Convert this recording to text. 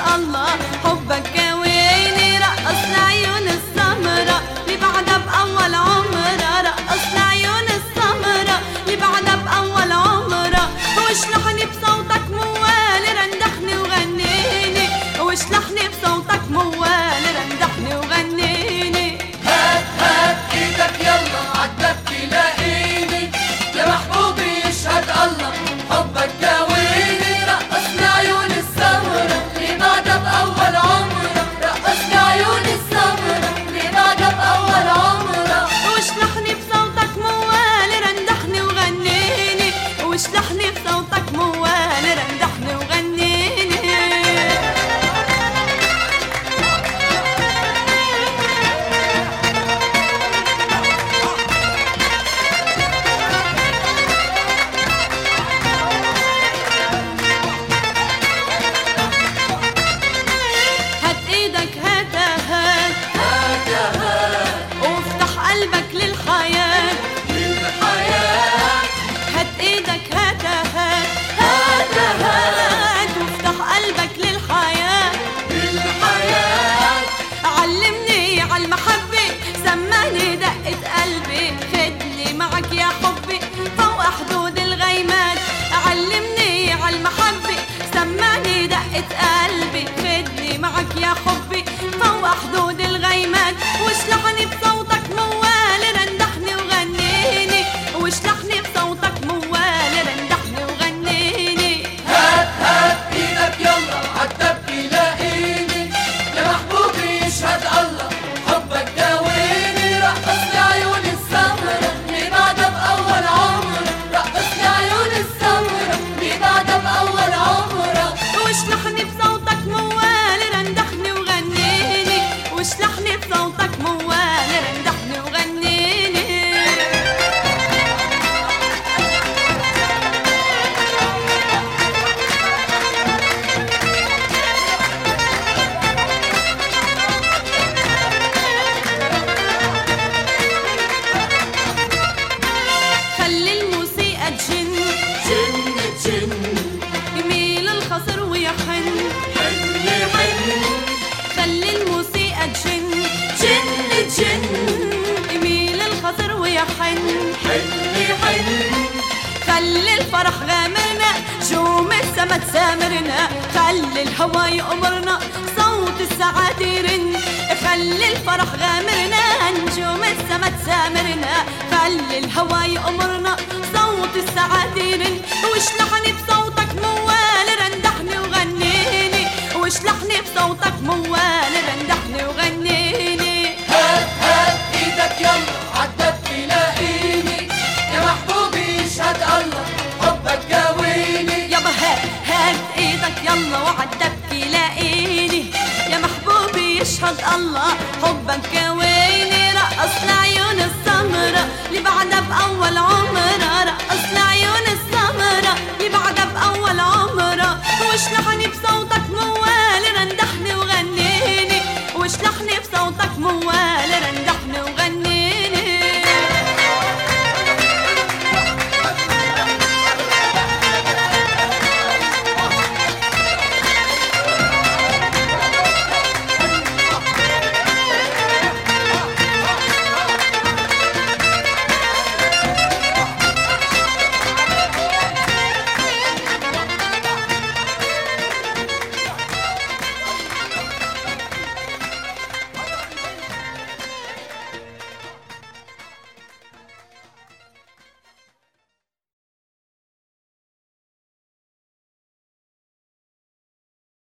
الله، حبك كاويني رقصنا عيون السمرة اللي بعدها بأول عمرها، رقصنا عيون السمرة اللي بعدها بأول عمرها. واشلحني بصوتك موال رندحني وغنيني، واشلحني بصوتك موال رندحني وغنيني. هات هات ايدك يلا عالدبكة لاقيني، يا محبوبي يشهد الله حبك كاويني. رقصنا عيون السمرة اللي بعدها بأول عمرها، رقصنا عيون السمرة اللي بعدها بأول عمرها. واشلحني بصوتك موال رندحني وغنيني، واشلحني بصوتك موال رندحني وغنيني. هات ايدك هاتها هات هات هات وافتح قلبك للحياة للحياة، هات ايدك هاتها هات هات وافتح قلبك للحياة للحياة. علمني عالمحبة سمعني دقة قلبي، خدني معك يا حبي فوق حدود الغيمات. علمني عالمحبة سمعني دقة قلبي، خدني معك يا حبي فوق حدود الغيمات. واشلحني بصوتك موال رندحني وغنيني، واشلحني بصوتك موال رندحني وغنيني. هات هات ايدك يلا عالدبكة لاقيني، يا محبوبي يشهد الله حبك داويني. رقصنا عيون السمرة اللي بعدها بأول عمرها، رقصنا عيون السمرة اللي بعدها بأول عمرها. واشلحني بصوتك موال رندحني وغنيني، واشلحني بصوتك موال رندحني وغنيني. خلي الموسيقى تجن جن جن يميل الخصر ويحن، حن حن خلي الموسيقى تجن جن جن يميل الخصر ويحن. حن حن خلي الفرح غامرنا جوم السما تسامرنا، خلي الهوا يأمرنا صوت السعادة يرن. خلي الفرح غامرنا نجوم السما تسامرنا، خلي الهوا يأمرنا صوت السعادة يرن. واشلحني بصوتك موال رندحني وغنيني، واشلحني بصوتك موال رندحني وغنيني. هات هات ايدك يلا عالدبكة لاقيني، يا محبوبي يشهد الله حبك كاويني. يابا هات ايدك يلا وعالدبكة لاقيني، يا محبوبي يشهد الله حبك